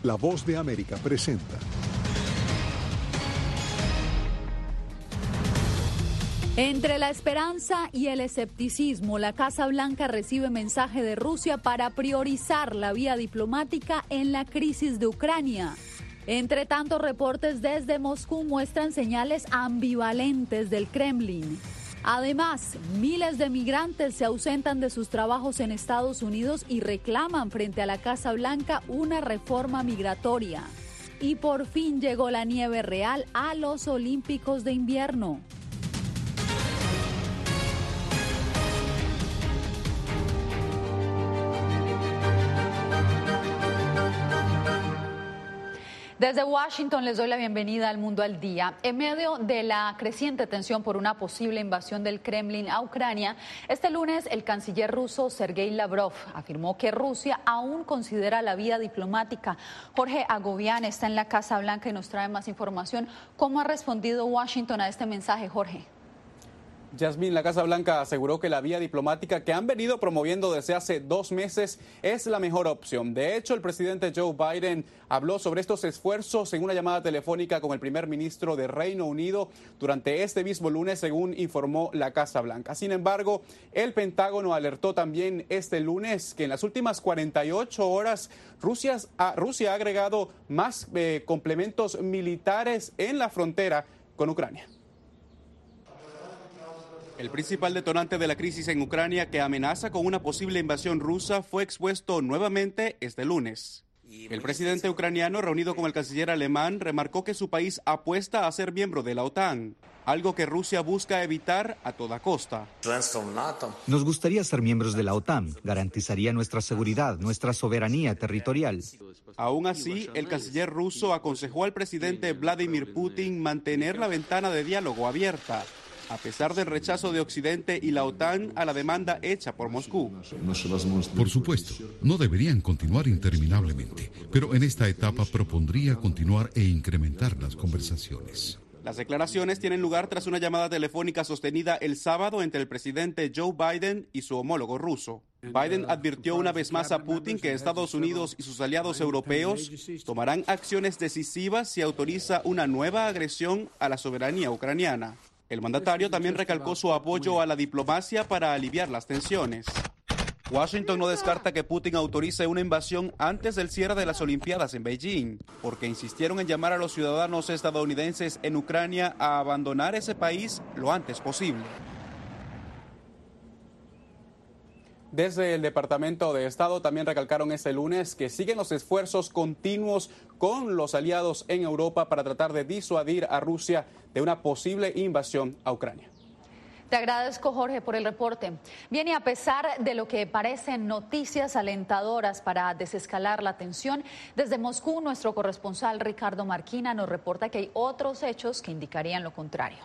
La Voz de América presenta. Entre la esperanza y el escepticismo, la Casa Blanca recibe mensaje de Rusia para priorizar la vía diplomática en la crisis de Ucrania. Entre tanto, reportes desde Moscú muestran señales ambivalentes del Kremlin. Además, miles de migrantes se ausentan de sus trabajos en Estados Unidos y reclaman frente a la Casa Blanca una reforma migratoria. Y por fin llegó la nieve real a los Olímpicos de invierno. Desde Washington les doy la bienvenida al Mundo al Día. En medio de la creciente tensión por una posible invasión del Kremlin a Ucrania, este lunes el canciller ruso Sergei Lavrov afirmó que Rusia aún considera la vía diplomática. Jorge Agobián está en la Casa Blanca y nos trae más información. ¿Cómo ha respondido Washington a este mensaje, Jorge? Yasmín, la Casa Blanca aseguró que la vía diplomática que han venido promoviendo desde hace 2 meses es la mejor opción. De hecho, el presidente Joe Biden habló sobre estos esfuerzos en una llamada telefónica con el primer ministro de Reino Unido durante este mismo lunes, según informó la Casa Blanca. Sin embargo, el Pentágono alertó también este lunes que en las últimas 48 horas Rusia ha agregado más complementos militares en la frontera con Ucrania. El principal detonante de la crisis en Ucrania, que amenaza con una posible invasión rusa, fue expuesto nuevamente este lunes. El presidente ucraniano, reunido con el canciller alemán, remarcó que su país apuesta a ser miembro de la OTAN, algo que Rusia busca evitar a toda costa. Nos gustaría ser miembros de la OTAN, garantizaría nuestra seguridad, nuestra soberanía territorial. Aún así, el canciller ruso aconsejó al presidente Vladimir Putin mantener la ventana de diálogo abierta, a pesar del rechazo de Occidente y la OTAN a la demanda hecha por Moscú. Por supuesto, no deberían continuar interminablemente, pero en esta etapa propondría continuar e incrementar las conversaciones. Las declaraciones tienen lugar tras una llamada telefónica sostenida el sábado entre el presidente Joe Biden y su homólogo ruso. Biden advirtió una vez más a Putin que Estados Unidos y sus aliados europeos tomarán acciones decisivas si autoriza una nueva agresión a la soberanía ucraniana. El mandatario también recalcó su apoyo a la diplomacia para aliviar las tensiones. Washington no descarta que Putin autorice una invasión antes del cierre de las Olimpiadas en Beijing, porque insistieron en llamar a los ciudadanos estadounidenses en Ucrania a abandonar ese país lo antes posible. Desde el Departamento de Estado también recalcaron este lunes que siguen los esfuerzos continuos con los aliados en Europa para tratar de disuadir a Rusia de una posible invasión a Ucrania. Te agradezco, Jorge, por el reporte. Bien, y a pesar de lo que parecen noticias alentadoras para desescalar la tensión, desde Moscú nuestro corresponsal Ricardo Marquina nos reporta que hay otros hechos que indicarían lo contrario.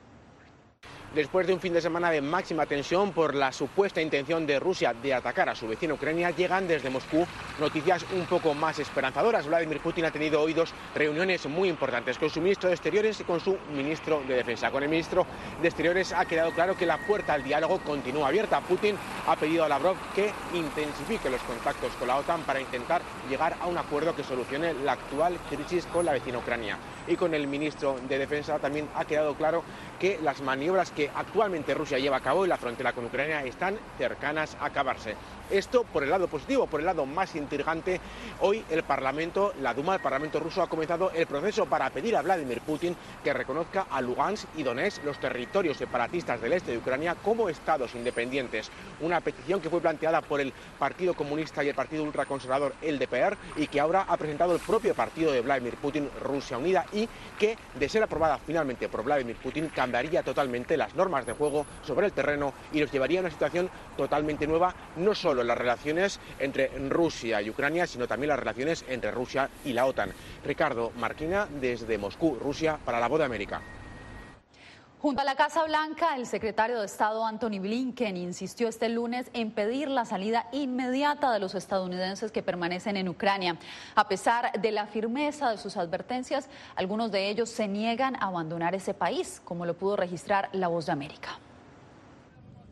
Después de un fin de semana de máxima tensión por la supuesta intención de Rusia de atacar a su vecina Ucrania, llegan desde Moscú noticias un poco más esperanzadoras. Vladimir Putin ha tenido hoy 2 reuniones muy importantes con su ministro de Exteriores y con su ministro de Defensa. Con el ministro de Exteriores ha quedado claro que la puerta al diálogo continúa abierta. Putin ha pedido a Lavrov que intensifique los contactos con la OTAN para intentar llegar a un acuerdo que solucione la actual crisis con la vecina Ucrania. Y con el ministro de Defensa también ha quedado claro que las maniobras que actualmente Rusia lleva a cabo en la frontera con Ucrania están cercanas a acabarse. Esto por el lado positivo. Por el lado más intrigante, hoy el Parlamento, la Duma, el Parlamento ruso, ha comenzado el proceso para pedir a Vladimir Putin que reconozca a Lugansk y Donetsk, los territorios separatistas del este de Ucrania, como estados independientes. Una petición que fue planteada por el Partido Comunista y el Partido Ultraconservador, el DPR, y que ahora ha presentado el propio partido de Vladimir Putin, Rusia Unida, y que, de ser aprobada finalmente por Vladimir Putin, cambiaría totalmente las normas de juego sobre el terreno y nos llevaría a una situación totalmente nueva, no solo en las relaciones entre Rusia y Ucrania, sino también las relaciones entre Rusia y la OTAN. Ricardo Marquina, desde Moscú, Rusia, para La Voz de América. Junto a la Casa Blanca, el secretario de Estado Antony Blinken insistió este lunes en pedir la salida inmediata de los estadounidenses que permanecen en Ucrania. A pesar de la firmeza de sus advertencias, algunos de ellos se niegan a abandonar ese país, como lo pudo registrar La Voz de América.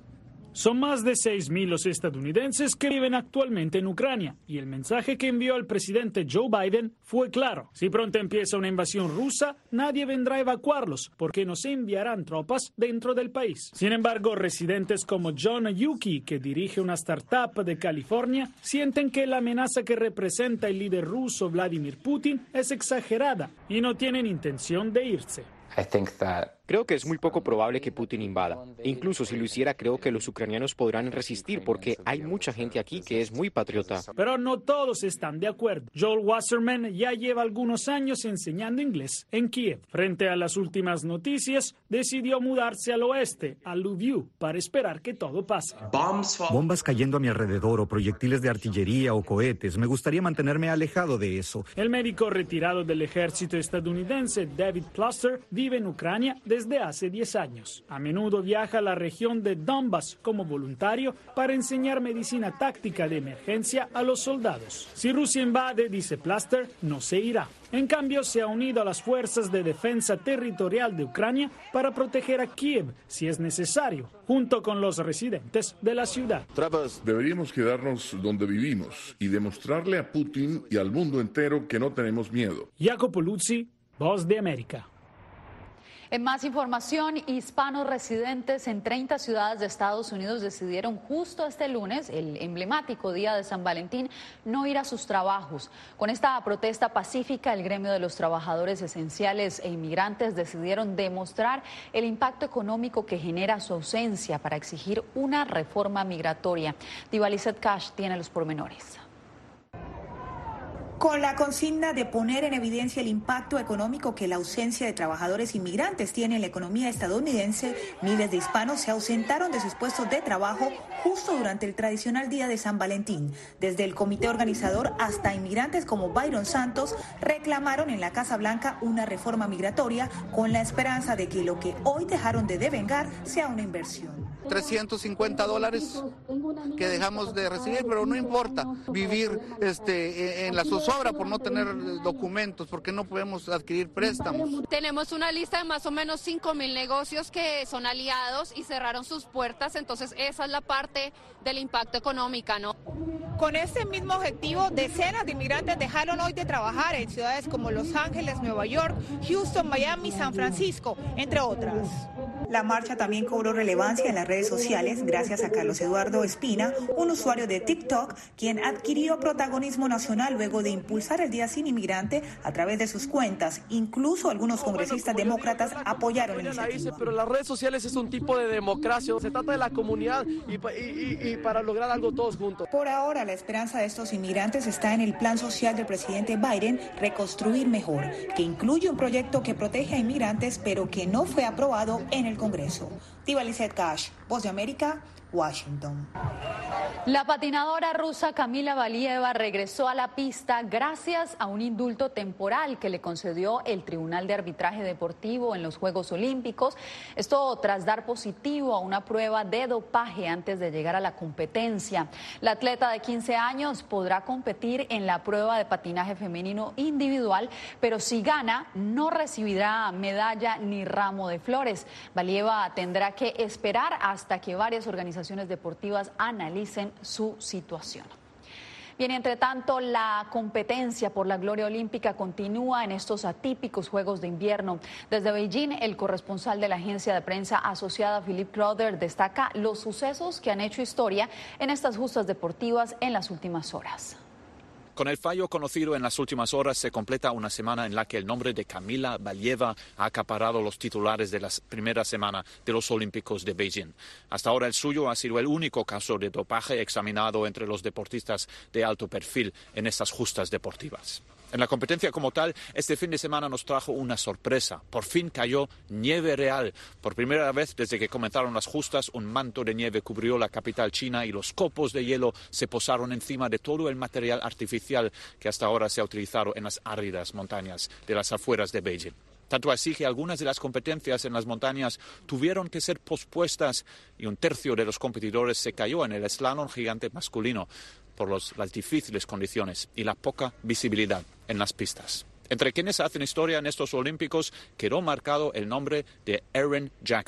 Son más de 6.000 los estadounidenses que viven actualmente en Ucrania y el mensaje que envió el presidente Joe Biden fue claro. Si pronto empieza una invasión rusa, nadie vendrá a evacuarlos porque no se enviarán tropas dentro del país. Sin embargo, residentes como John Yuki, que dirige una startup de California, sienten que la amenaza que representa el líder ruso Vladimir Putin es exagerada y no tienen intención de irse. Creo que es muy poco probable que Putin invada. E incluso si lo hiciera, creo que los ucranianos podrán resistir porque hay mucha gente aquí que es muy patriota. Pero no todos están de acuerdo. Joel Wasserman ya lleva algunos años enseñando inglés en Kiev. Frente a las últimas noticias, decidió mudarse al oeste, a Lviv, para esperar que todo pase. Bombas cayendo a mi alrededor o proyectiles de artillería o cohetes. Me gustaría mantenerme alejado de eso. El médico retirado del ejército estadounidense, David Plaster, vive en Ucrania desde hace 10 años. A menudo viaja a la región de Donbass como voluntario para enseñar medicina táctica de emergencia a los soldados. Si Rusia invade, dice Plaster, no se irá. En cambio, se ha unido a las fuerzas de defensa territorial de Ucrania para proteger a Kiev, si es necesario, junto con los residentes de la ciudad. Deberíamos quedarnos donde vivimos y demostrarle a Putin y al mundo entero que no tenemos miedo. Jacopo Luzzi, Voz de América. En más información, hispanos residentes en 30 ciudades de Estados Unidos decidieron justo este lunes, el emblemático día de San Valentín, no ir a sus trabajos. Con esta protesta pacífica, el gremio de los trabajadores esenciales e inmigrantes decidieron demostrar el impacto económico que genera su ausencia para exigir una reforma migratoria. Diva Lizeth Cash tiene los pormenores. Con la consigna de poner en evidencia el impacto económico que la ausencia de trabajadores inmigrantes tiene en la economía estadounidense, miles de hispanos se ausentaron de sus puestos de trabajo justo durante el tradicional día de San Valentín. Desde el comité organizador hasta inmigrantes como Byron Santos reclamaron en la Casa Blanca una reforma migratoria con la esperanza de que lo que hoy dejaron de devengar sea una inversión. $350 que dejamos de recibir, pero no importa vivir en la zozobra por no tener documentos, porque no podemos adquirir préstamos. Tenemos una lista de más o menos 5,000 negocios que son aliados y cerraron sus puertas, entonces esa es la parte del impacto económico, ¿no? Con este mismo objetivo, decenas de inmigrantes dejaron hoy de trabajar en ciudades como Los Ángeles, Nueva York, Houston, Miami, San Francisco, entre otras. La marcha también cobró relevancia en las redes sociales gracias a Carlos Eduardo Espina, un usuario de TikTok, quien adquirió protagonismo nacional luego de impulsar el Día Sin Inmigrante a través de sus cuentas. Incluso algunos congresistas demócratas apoyaron la iniciativa. Pero las redes sociales es un tipo de democracia, se trata de la comunidad y para lograr algo todos juntos. Por ahora, la esperanza de estos inmigrantes está en el plan social del presidente Biden, Reconstruir Mejor, que incluye un proyecto que protege a inmigrantes, pero que no fue aprobado en el Congreso. Diva Lizeth Cash, Voz de América, Washington. La patinadora rusa Kamila Valieva regresó a la pista gracias a un indulto temporal que le concedió el Tribunal de Arbitraje Deportivo en los Juegos Olímpicos. Esto tras dar positivo a una prueba de dopaje antes de llegar a la competencia. La atleta de 15 años podrá competir en la prueba de patinaje femenino individual, pero si gana no recibirá medalla ni ramo de flores. Valieva tendrá que esperar hasta que varias organizaciones deportivas analicen su situación. Bien, entre tanto, la competencia por la gloria olímpica continúa en estos atípicos Juegos de Invierno. Desde Beijing, el corresponsal de la agencia de prensa asociada, Philip Crowder, destaca los sucesos que han hecho historia en estas justas deportivas en las últimas horas. Con el fallo conocido en las últimas horas se completa una semana en la que el nombre de Kamila Valieva ha acaparado los titulares de la primera semana de los Olímpicos de Beijing. Hasta ahora el suyo ha sido el único caso de dopaje examinado entre los deportistas de alto perfil en estas justas deportivas. En la competencia como tal, este fin de semana nos trajo una sorpresa. Por fin cayó nieve real. Por primera vez desde que comenzaron las justas, un manto de nieve cubrió la capital china y los copos de hielo se posaron encima de todo el material artificial que hasta ahora se ha utilizado en las áridas montañas de las afueras de Beijing. Tanto así que algunas de las competencias en las montañas tuvieron que ser pospuestas y un tercio de los competidores se cayó en el slalom gigante masculino por las difíciles condiciones y la poca visibilidad en las pistas. Entre quienes hacen historia en estos Olímpicos quedó marcado el nombre de Erin Jackson.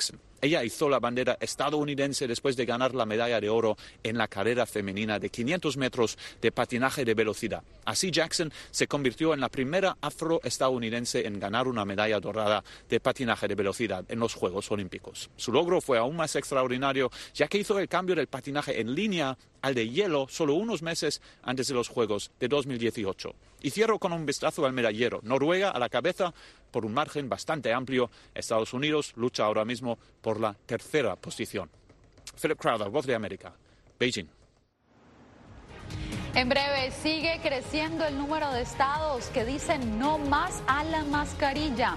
Ella izó la bandera estadounidense después de ganar la medalla de oro en la carrera femenina de 500 metros de patinaje de velocidad. Así Jackson se convirtió en la primera afroestadounidense en ganar una medalla dorada de patinaje de velocidad en los Juegos Olímpicos. Su logro fue aún más extraordinario, ya que hizo el cambio del patinaje en línea al de hielo solo unos meses antes de los Juegos de 2018. Y cierro con un vistazo al medallero. Noruega a la cabeza por un margen bastante amplio. Estados Unidos lucha ahora mismo por la tercera posición. Philip Crowther, Voz de América, Beijing. En breve, sigue creciendo el número de estados que dicen no más a la mascarilla.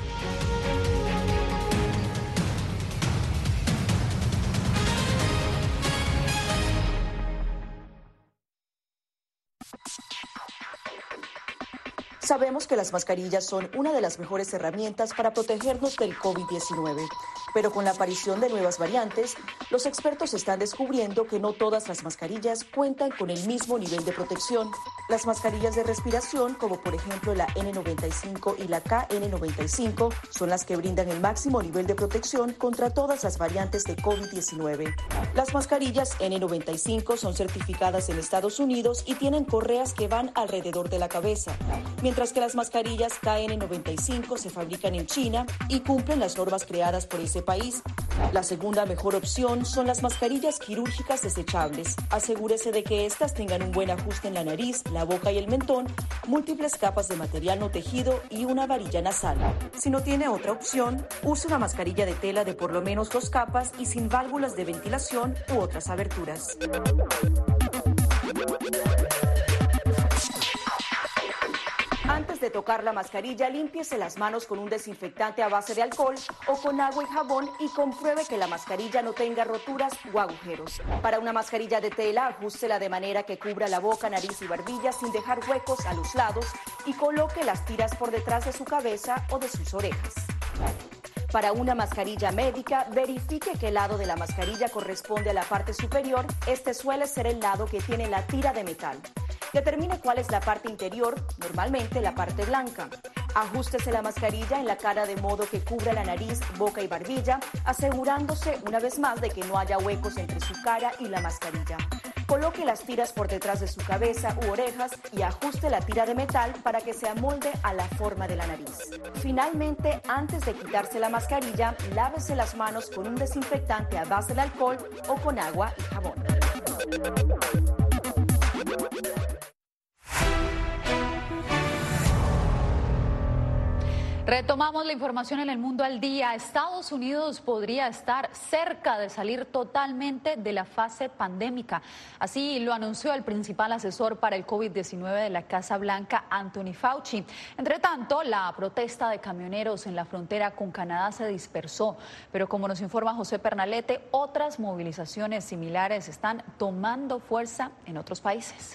Sabemos que las mascarillas son una de las mejores herramientas para protegernos del COVID-19, pero con la aparición de nuevas variantes, los expertos están descubriendo que no todas las mascarillas cuentan con el mismo nivel de protección. Las mascarillas de respiración, como por ejemplo la N95 y la KN95, son las que brindan el máximo nivel de protección contra todas las variantes de COVID-19. Las mascarillas N95 son certificadas en Estados Unidos y tienen correas que van alrededor de la cabeza, mientras que las mascarillas KN95 se fabrican en China y cumplen las normas creadas por ese país. La segunda mejor opción son las mascarillas quirúrgicas desechables. Asegúrese de que estas tengan un buen ajuste en la nariz, la boca y el mentón, múltiples capas de material no tejido y una varilla nasal. Si no tiene otra opción, use una mascarilla de tela de por lo menos 2 capas y sin válvulas de ventilación u otras aberturas. Antes de tocar la mascarilla, límpiese las manos con un desinfectante a base de alcohol o con agua y jabón y compruebe que la mascarilla no tenga roturas o agujeros. Para una mascarilla de tela, ajústela de manera que cubra la boca, nariz y barbilla sin dejar huecos a los lados y coloque las tiras por detrás de su cabeza o de sus orejas. Para una mascarilla médica, verifique qué lado de la mascarilla corresponde a la parte superior. Este suele ser el lado que tiene la tira de metal. Determine cuál es la parte interior, normalmente la parte blanca. Ajústese la mascarilla en la cara de modo que cubra la nariz, boca y barbilla, asegurándose una vez más de que no haya huecos entre su cara y la mascarilla. Coloque las tiras por detrás de su cabeza u orejas y ajuste la tira de metal para que se amolde a la forma de la nariz. Finalmente, antes de quitarse la mascarilla, lávese las manos con un desinfectante a base de alcohol o con agua y jabón. Retomamos la información en el mundo al día. Estados Unidos podría estar cerca de salir totalmente de la fase pandémica. Así lo anunció el principal asesor para el COVID-19 de la Casa Blanca, Anthony Fauci. Entre tanto, la protesta de camioneros en la frontera con Canadá se dispersó. Pero como nos informa José Pernalete, otras movilizaciones similares están tomando fuerza en otros países.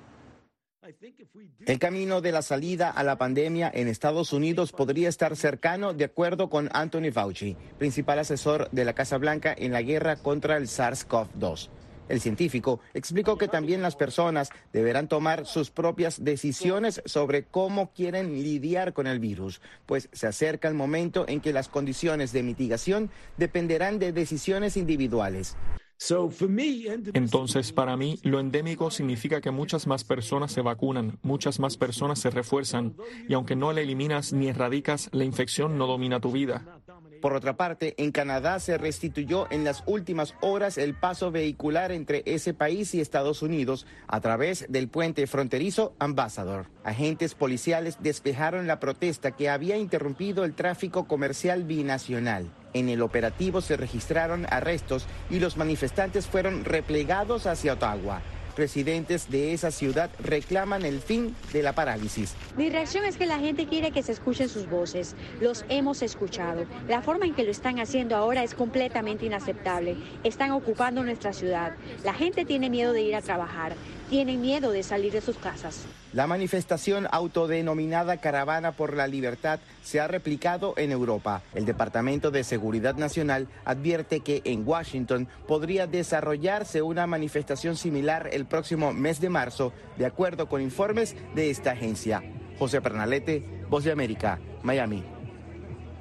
El camino de la salida a la pandemia en Estados Unidos podría estar cercano, de acuerdo con Anthony Fauci, principal asesor de la Casa Blanca en la guerra contra el SARS-CoV-2. El científico explicó que también las personas deberán tomar sus propias decisiones sobre cómo quieren lidiar con el virus, pues se acerca el momento en que las condiciones de mitigación dependerán de decisiones individuales. Entonces, para mí, lo endémico significa que muchas más personas se vacunan, muchas más personas se refuerzan, y aunque no la eliminas ni erradicas, la infección no domina tu vida. Por otra parte, en Canadá se restituyó en las últimas horas el paso vehicular entre ese país y Estados Unidos a través del puente fronterizo Ambassador. Agentes policiales despejaron la protesta que había interrumpido el tráfico comercial binacional. En el operativo se registraron arrestos y los manifestantes fueron replegados hacia Ottawa. Residentes de esa ciudad reclaman el fin de la parálisis. Mi reacción es que la gente quiere que se escuchen sus voces. Los hemos escuchado. La forma en que lo están haciendo ahora es completamente inaceptable. Están ocupando nuestra ciudad. La gente tiene miedo de ir a trabajar. Tienen miedo de salir de sus casas. La manifestación autodenominada Caravana por la Libertad se ha replicado en Europa. El Departamento de Seguridad Nacional advierte que en Washington podría desarrollarse una manifestación similar el próximo mes de marzo, de acuerdo con informes de esta agencia. José Pernalete, Voz de América, Miami.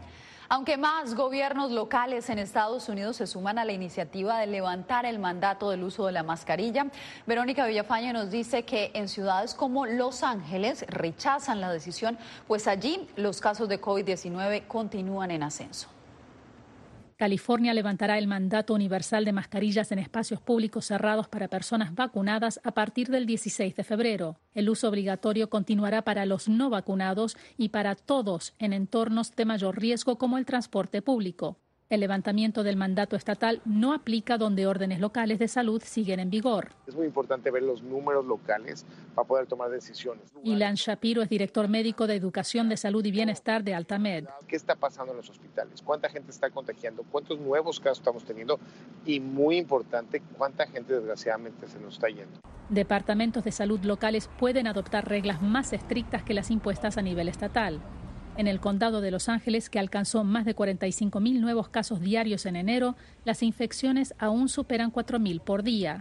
Aunque más gobiernos locales en Estados Unidos se suman a la iniciativa de levantar el mandato del uso de la mascarilla, Verónica Villafañe nos dice que en ciudades como Los Ángeles rechazan la decisión, pues allí los casos de COVID-19 continúan en ascenso. California levantará el mandato universal de mascarillas en espacios públicos cerrados para personas vacunadas a partir del 16 de febrero. El uso obligatorio continuará para los no vacunados y para todos en entornos de mayor riesgo como el transporte público. El levantamiento del mandato estatal no aplica donde órdenes locales de salud siguen en vigor. Es muy importante ver los números locales para poder tomar decisiones. Ilan Shapiro es director médico de Educación de Salud y Bienestar de Altamed. ¿Qué está pasando en los hospitales? ¿Cuánta gente está contagiando? ¿Cuántos nuevos casos estamos teniendo? Y muy importante, ¿cuánta gente desgraciadamente se nos está yendo? Departamentos de salud locales pueden adoptar reglas más estrictas que las impuestas a nivel estatal. En el condado de Los Ángeles, que alcanzó más de 45.000 nuevos casos diarios en enero, las infecciones aún superan 4.000 por día.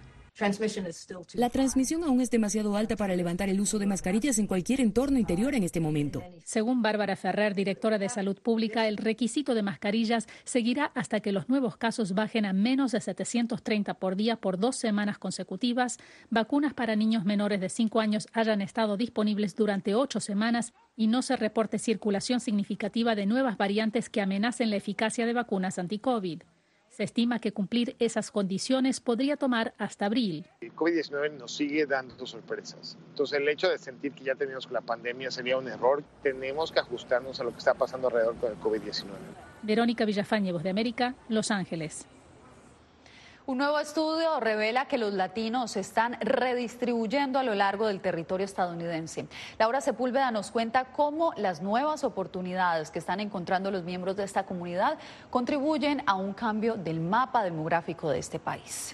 La transmisión aún es demasiado alta para levantar el uso de mascarillas en cualquier entorno interior en este momento. Según Bárbara Ferrer, directora de Salud Pública, el requisito de mascarillas seguirá hasta que los nuevos casos bajen a menos de 730 por día por 2 semanas consecutivas, vacunas para niños menores de 5 años hayan estado disponibles durante 8 semanas y no se reporte circulación significativa de nuevas variantes que amenacen la eficacia de vacunas anti-COVID. Se estima que cumplir esas condiciones podría tomar hasta abril. El COVID-19 nos sigue dando sorpresas. Entonces, el hecho de sentir que ya terminamos con la pandemia sería un error. Tenemos que ajustarnos a lo que está pasando alrededor con el COVID-19. Verónica Villafañe, Voz de América, Los Ángeles. Un nuevo estudio revela que los latinos se están redistribuyendo a lo largo del territorio estadounidense. Laura Sepúlveda nos cuenta cómo las nuevas oportunidades que están encontrando los miembros de esta comunidad contribuyen a un cambio del mapa demográfico de este país.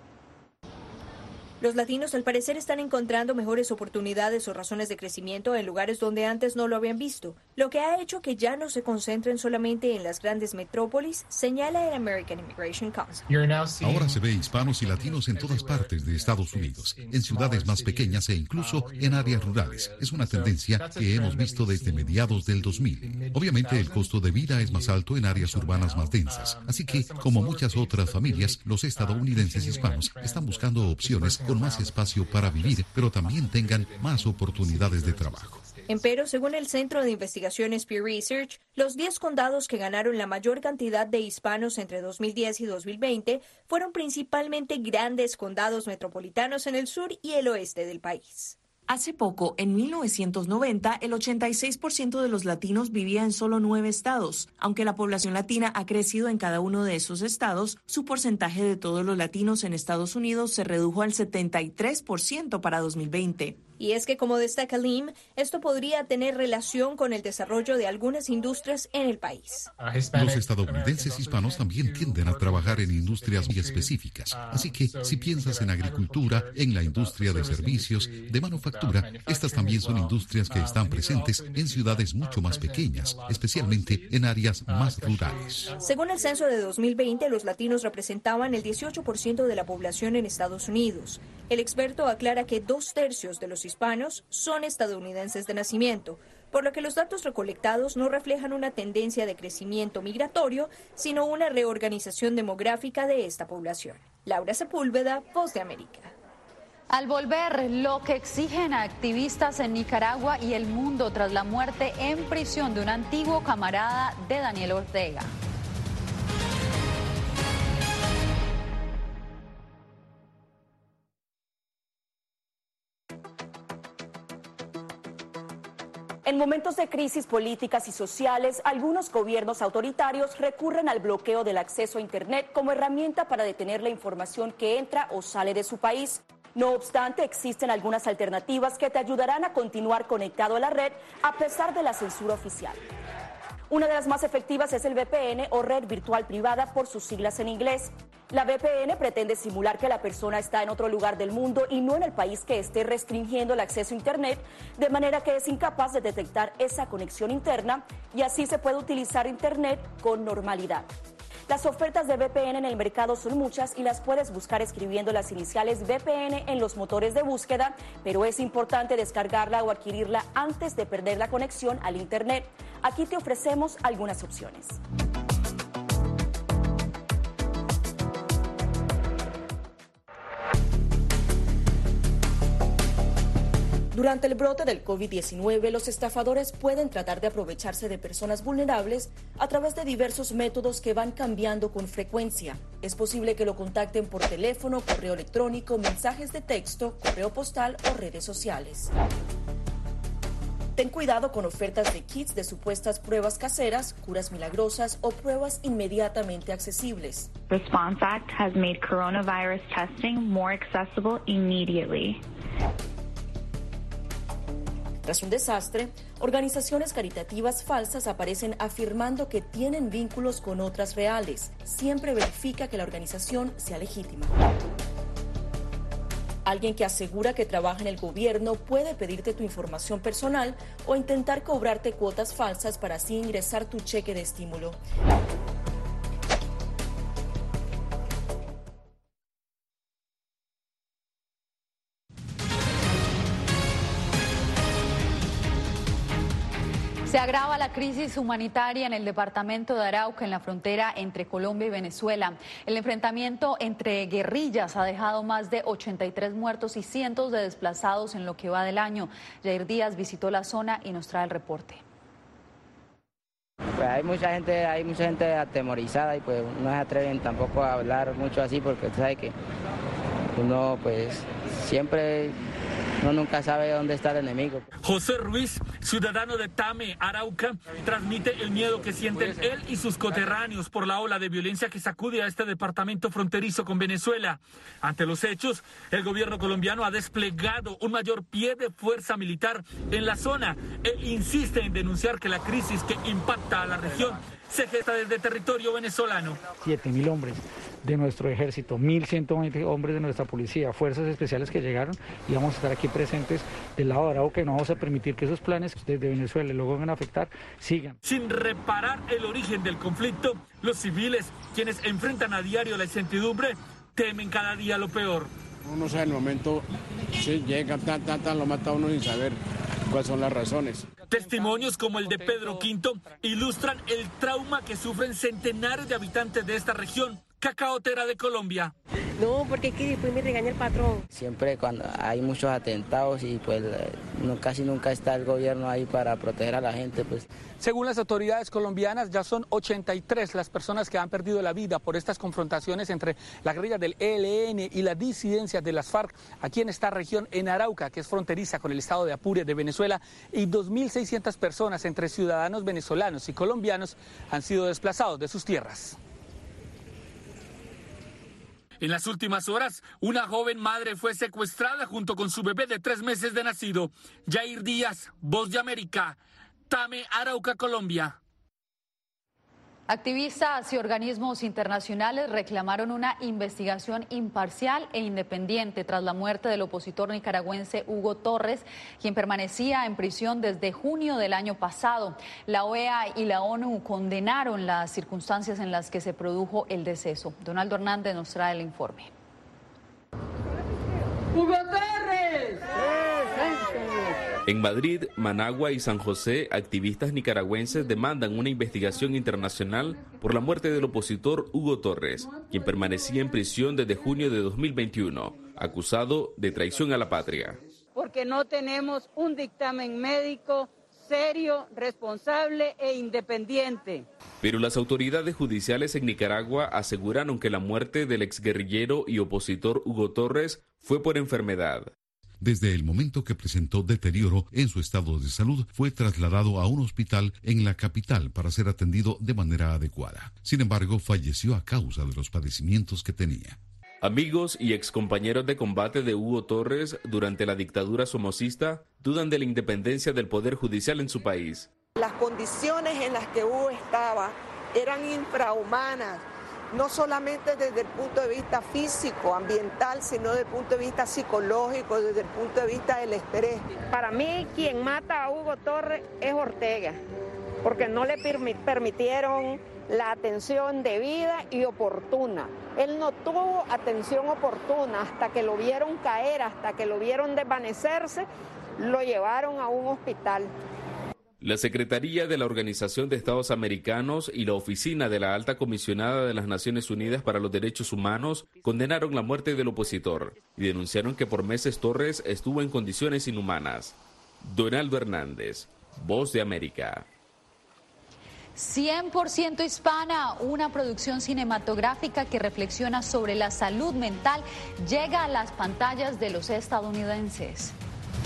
Los latinos al parecer están encontrando mejores oportunidades o razones de crecimiento en lugares donde antes no lo habían visto, lo que ha hecho que ya no se concentren solamente en las grandes metrópolis, señala el American Immigration Council. Ahora se ve hispanos y latinos en todas partes de Estados Unidos, en ciudades más pequeñas e incluso en áreas rurales. Es una tendencia que hemos visto desde mediados del 2000. Obviamente el costo de vida es más alto en áreas urbanas más densas, así que, como muchas otras familias, los estadounidenses hispanos están buscando opciones con más espacio para vivir, pero también tengan más oportunidades de trabajo. Empero, según el Centro de Investigaciones Pew Research, los 10 condados que ganaron la mayor cantidad de hispanos entre 2010 y 2020 fueron principalmente grandes condados metropolitanos en el sur y el oeste del país. Hace poco, en 1990, el 86% de los latinos vivía en solo 9 estados. Aunque la población latina ha crecido en cada uno de esos estados, su porcentaje de todos los latinos en Estados Unidos se redujo al 73% para 2020. Y es que, como destaca Lim, esto podría tener relación con el desarrollo de algunas industrias en el país. Los estadounidenses hispanos también tienden a trabajar en industrias muy específicas. Así que, si piensas en agricultura, en la industria de servicios, de manufactura, estas también son industrias que están presentes en ciudades mucho más pequeñas, especialmente en áreas más rurales. Según el censo de 2020, los latinos representaban el 18% de la población en Estados Unidos. El experto aclara que 2/3 de los hispanos son estadounidenses de nacimiento, por lo que los datos recolectados no reflejan una tendencia de crecimiento migratorio, sino una reorganización demográfica de esta población. Laura Sepúlveda, Voz de América. Al volver, lo que exigen activistas en Nicaragua y el mundo tras la muerte en prisión de un antiguo camarada de Daniel Ortega. En momentos de crisis políticas y sociales, algunos gobiernos autoritarios recurren al bloqueo del acceso a Internet como herramienta para detener la información que entra o sale de su país. No obstante, existen algunas alternativas que te ayudarán a continuar conectado a la red a pesar de la censura oficial. Una de las más efectivas es el VPN o red virtual privada por sus siglas en inglés. La VPN pretende simular que la persona está en otro lugar del mundo y no en el país que esté restringiendo el acceso a Internet, de manera que es incapaz de detectar esa conexión interna y así se puede utilizar Internet con normalidad. Las ofertas de VPN en el mercado son muchas y las puedes buscar escribiendo las iniciales VPN en los motores de búsqueda, pero es importante descargarla o adquirirla antes de perder la conexión al Internet. Aquí te ofrecemos algunas opciones. Durante el brote del COVID-19, los estafadores pueden tratar de aprovecharse de personas vulnerables a través de diversos métodos que van cambiando con frecuencia. Es posible que lo contacten por teléfono, correo electrónico, mensajes de texto, correo postal o redes sociales. Ten cuidado con ofertas de kits de supuestas pruebas caseras, curas milagrosas o pruebas inmediatamente accesibles. Response Act has made coronavirus testing more accessible immediately. Tras un desastre, organizaciones caritativas falsas aparecen afirmando que tienen vínculos con otras reales. Siempre verifica que la organización sea legítima. Alguien que asegura que trabaja en el gobierno puede pedirte tu información personal o intentar cobrarte cuotas falsas para así ingresar tu cheque de estímulo. Se agrava la crisis humanitaria en el departamento de Arauca, en la frontera entre Colombia y Venezuela. El enfrentamiento entre guerrillas ha dejado más de 83 muertos y cientos de desplazados en lo que va del año. Jair Díaz visitó la zona y nos trae el reporte. Pues hay mucha gente atemorizada y pues no se atreven tampoco a hablar mucho así porque tú sabes que uno pues siempre... Uno nunca sabe dónde está el enemigo. José Ruiz, ciudadano de Tame, Arauca, transmite el miedo que sienten él y sus coterráneos por la ola de violencia que sacude a este departamento fronterizo con Venezuela. Ante los hechos, el gobierno colombiano ha desplegado un mayor pie de fuerza militar en la zona e insiste en denunciar que la crisis que impacta a la región se gesta desde territorio venezolano. 7.000 hombres de nuestro ejército, 1.120 hombres de nuestra policía, fuerzas especiales que llegaron y vamos a estar aquí presentes del lado de Arauca y no vamos a permitir que esos planes desde Venezuela luego van a afectar, sigan. Sin reparar el origen del conflicto, los civiles, quienes enfrentan a diario la incertidumbre, temen cada día lo peor. Uno no sabe el momento, sí, llega, lo mata a uno sin saber cuáles son las razones. Testimonios como el de Pedro Quinto ilustran el trauma que sufren centenares de habitantes de esta región cacaotera de Colombia. No, porque es que después me regaña el patrón. Siempre cuando hay muchos atentados y pues casi nunca está el gobierno ahí para proteger a la gente, pues. Según las autoridades colombianas, ya son 83 las personas que han perdido la vida por estas confrontaciones entre la guerrilla del ELN y la disidencia de las FARC aquí en esta región en Arauca, que es fronteriza con el estado de Apure de Venezuela, y 2.600 personas entre ciudadanos venezolanos y colombianos han sido desplazados de sus tierras. En las últimas horas, una joven madre fue secuestrada junto con su bebé de 3 meses de nacido. Jair Díaz, Voz de América, Tame, Arauca, Colombia. Activistas y organismos internacionales reclamaron una investigación imparcial e independiente tras la muerte del opositor nicaragüense Hugo Torres, quien permanecía en prisión desde junio del año pasado. La OEA y la ONU condenaron las circunstancias en las que se produjo el deceso. Donaldo Hernández nos trae el informe. ¡Hugo Torres! En Madrid, Managua y San José, activistas nicaragüenses demandan una investigación internacional por la muerte del opositor Hugo Torres, quien permanecía en prisión desde junio de 2021, acusado de traición a la patria. Porque no tenemos un dictamen médico serio, responsable e independiente. Pero las autoridades judiciales en Nicaragua aseguraron que la muerte del exguerrillero y opositor Hugo Torres fue por enfermedad. Desde el momento que presentó deterioro en su estado de salud, fue trasladado a un hospital en la capital para ser atendido de manera adecuada. Sin embargo, falleció a causa de los padecimientos que tenía. Amigos y excompañeros de combate de Hugo Torres durante la dictadura somocista dudan de la independencia del Poder Judicial en su país. Las condiciones en las que Hugo estaba eran infrahumanas. No solamente desde el punto de vista físico, ambiental, sino desde el punto de vista psicológico, desde el punto de vista del estrés. Para mí, quien mata a Hugo Torres es Ortega, porque no le permitieron la atención debida y oportuna. Él no tuvo atención oportuna hasta que lo vieron caer, hasta que lo vieron desvanecerse, lo llevaron a un hospital. La Secretaría de la Organización de Estados Americanos y la Oficina de la Alta Comisionada de las Naciones Unidas para los Derechos Humanos condenaron la muerte del opositor y denunciaron que por meses Torres estuvo en condiciones inhumanas. Donaldo Hernández, Voz de América. 100% hispana, una producción cinematográfica que reflexiona sobre la salud mental, llega a las pantallas de los estadounidenses.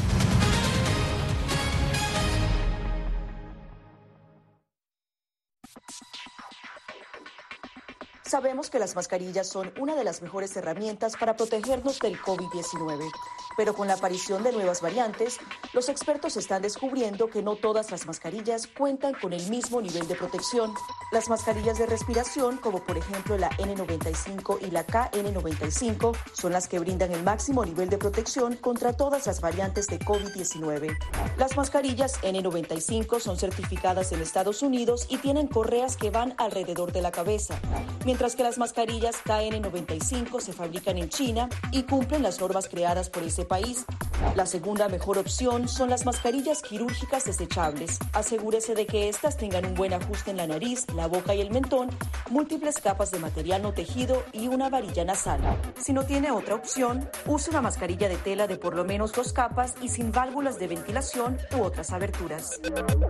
Sabemos que las mascarillas son una de las mejores herramientas para protegernos del COVID-19, pero con la aparición de nuevas variantes, los expertos están descubriendo que no todas las mascarillas cuentan con el mismo nivel de protección. Las mascarillas de respiración, como por ejemplo la N95 y la KN95, son las que brindan el máximo nivel de protección contra todas las variantes de COVID-19. Las mascarillas N95 son certificadas en Estados Unidos y tienen correas que van alrededor de la cabeza, mientras que las mascarillas KN95 se fabrican en China y cumplen las normas creadas por ese país. La segunda mejor opción son las mascarillas quirúrgicas desechables. Asegúrese de que estas tengan un buen ajuste en la nariz, la boca y el mentón, múltiples capas de material no tejido y una varilla nasal. Si no tiene otra opción, use una mascarilla de tela de por lo menos 2 capas y sin válvulas de ventilación u otras aberturas.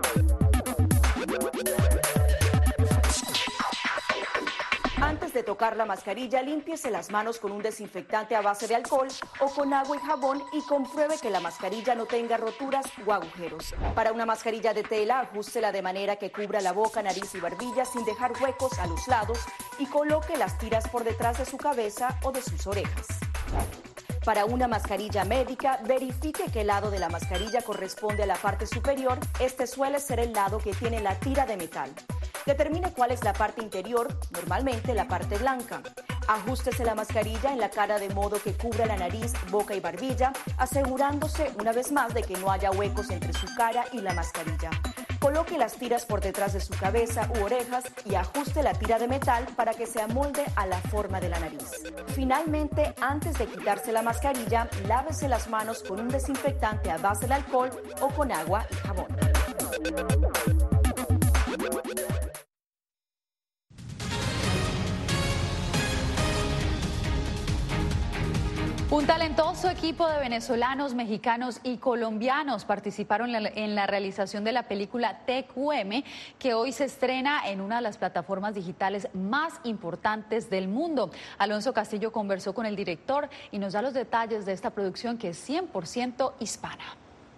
Antes de tocar la mascarilla, límpiese las manos con un desinfectante a base de alcohol o con agua y jabón y compruebe que la mascarilla no tenga roturas o agujeros. Para una mascarilla de tela, ajústela de manera que cubra la boca, nariz y barbilla sin dejar huecos a los lados y coloque las tiras por detrás de su cabeza o de sus orejas. Para una mascarilla médica, verifique qué lado de la mascarilla corresponde a la parte superior. Este suele ser el lado que tiene la tira de metal. Determine cuál es la parte interior, normalmente la parte blanca. Ajústese la mascarilla en la cara de modo que cubra la nariz, boca y barbilla, asegurándose una vez más de que no haya huecos entre su cara y la mascarilla. Coloque las tiras por detrás de su cabeza u orejas y ajuste la tira de metal para que se amolde a la forma de la nariz. Finalmente, antes de quitarse la mascarilla, lávese las manos con un desinfectante a base de alcohol o con agua y jabón. Un talentoso equipo de venezolanos, mexicanos y colombianos participaron en la realización de la película TQM, que hoy se estrena en una de las plataformas digitales más importantes del mundo. Alonso Castillo conversó con el director y nos da los detalles de esta producción que es 100% hispana.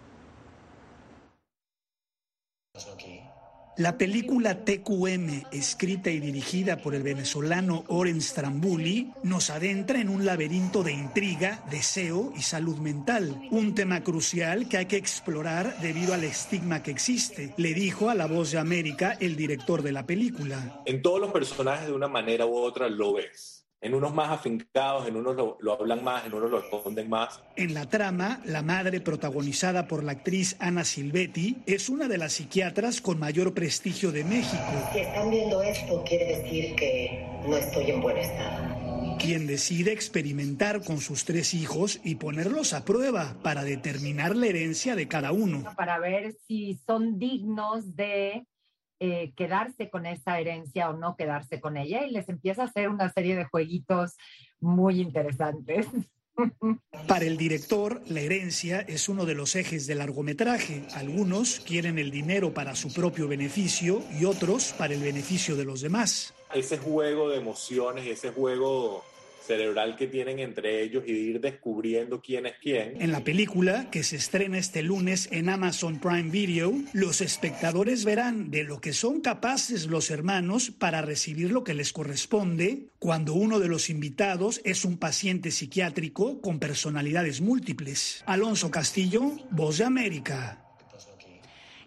La película TQM, escrita y dirigida por el venezolano Oren Strambuli, nos adentra en un laberinto de intriga, deseo y salud mental, un tema crucial que hay que explorar debido al estigma que existe, le dijo a La Voz de América el director de la película. En todos los personajes de una manera u otra lo ves. En unos más afincados, en unos lo hablan más, en unos lo esconden más. En la trama, la madre, protagonizada por la actriz Ana Silvetti, es una de las psiquiatras con mayor prestigio de México. Si están viendo esto, quiere decir que no estoy en buen estado. Quien decide experimentar con sus 3 hijos y ponerlos a prueba para determinar la herencia de cada uno. Para ver si son dignos de quedarse con esa herencia o no quedarse con ella, y les empieza a hacer una serie de jueguitos muy interesantes. Para el director, la herencia es uno de los ejes del largometraje. Algunos quieren el dinero para su propio beneficio y otros para el beneficio de los demás. Ese juego de emociones, ese juego cerebral que tienen entre ellos y de ir descubriendo quién es quién. En la película, que se estrena este lunes en Amazon Prime Video, los espectadores verán de lo que son capaces los hermanos para recibir lo que les corresponde cuando uno de los invitados es un paciente psiquiátrico con personalidades múltiples. Alonso Castillo, Voz de América.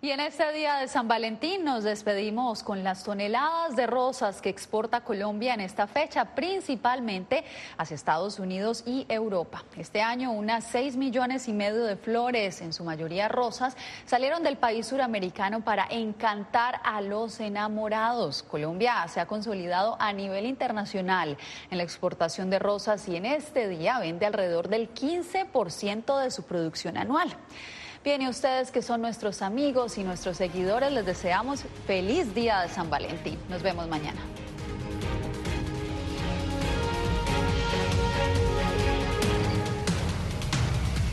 Y en este día de San Valentín nos despedimos con las toneladas de rosas que exporta Colombia en esta fecha, principalmente hacia Estados Unidos y Europa. Este año unas 6,5 millones de flores, en su mayoría rosas, salieron del país suramericano para encantar a los enamorados. Colombia se ha consolidado a nivel internacional en la exportación de rosas y en este día vende alrededor del 15% de su producción anual. Bien, y ustedes que son nuestros amigos y nuestros seguidores, les deseamos feliz día de San Valentín. Nos vemos mañana.